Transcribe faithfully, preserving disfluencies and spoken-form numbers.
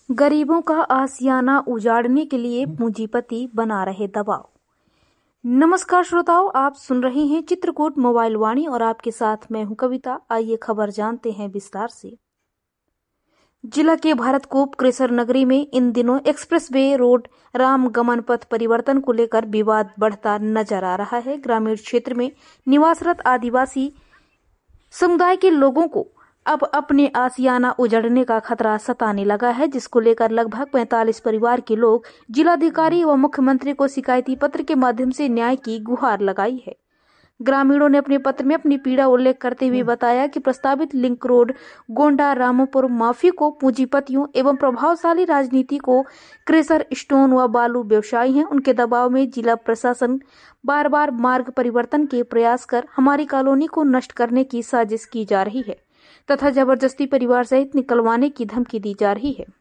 गरीबों का आशियाना उजाड़ने के लिए पूंजीपति बना रहे दबाव। नमस्कार श्रोताओं, आप सुन रहे हैं चित्रकूट मोबाइल वाणी और आपके साथ मैं हूं कविता। आइए खबर जानते हैं विस्तार से। जिला के भरतकूप क्रेसर नगरी में इन दिनों एक्सप्रेस वे रोड राम गमन पथ परिवर्तन को लेकर विवाद बढ़ता नजर आ रहा है। ग्रामीण क्षेत्र में निवासरत आदिवासी समुदाय के लोगों को अब अपने आशियाना उजड़ने का खतरा सताने लगा है, जिसको लेकर लगभग पैंतालीस परिवार के लोग जिलाधिकारी व मुख्यमंत्री को शिकायती पत्र के माध्यम से न्याय की गुहार लगाई है। ग्रामीणों ने अपने पत्र में अपनी पीड़ा उल्लेख करते हुए बताया कि प्रस्तावित लिंक रोड गोंडा रामपुर माफी को पूंजीपतियों एवं प्रभावशाली राजनीति को क्रेशर स्टोन व बालू व्यवसायी हैं, उनके दबाव में जिला प्रशासन बार बार मार्ग परिवर्तन के प्रयास कर हमारी कॉलोनी को नष्ट करने की साजिश की जा रही है तथा जबरदस्ती परिवार सहित निकलवाने की धमकी दी जा रही है।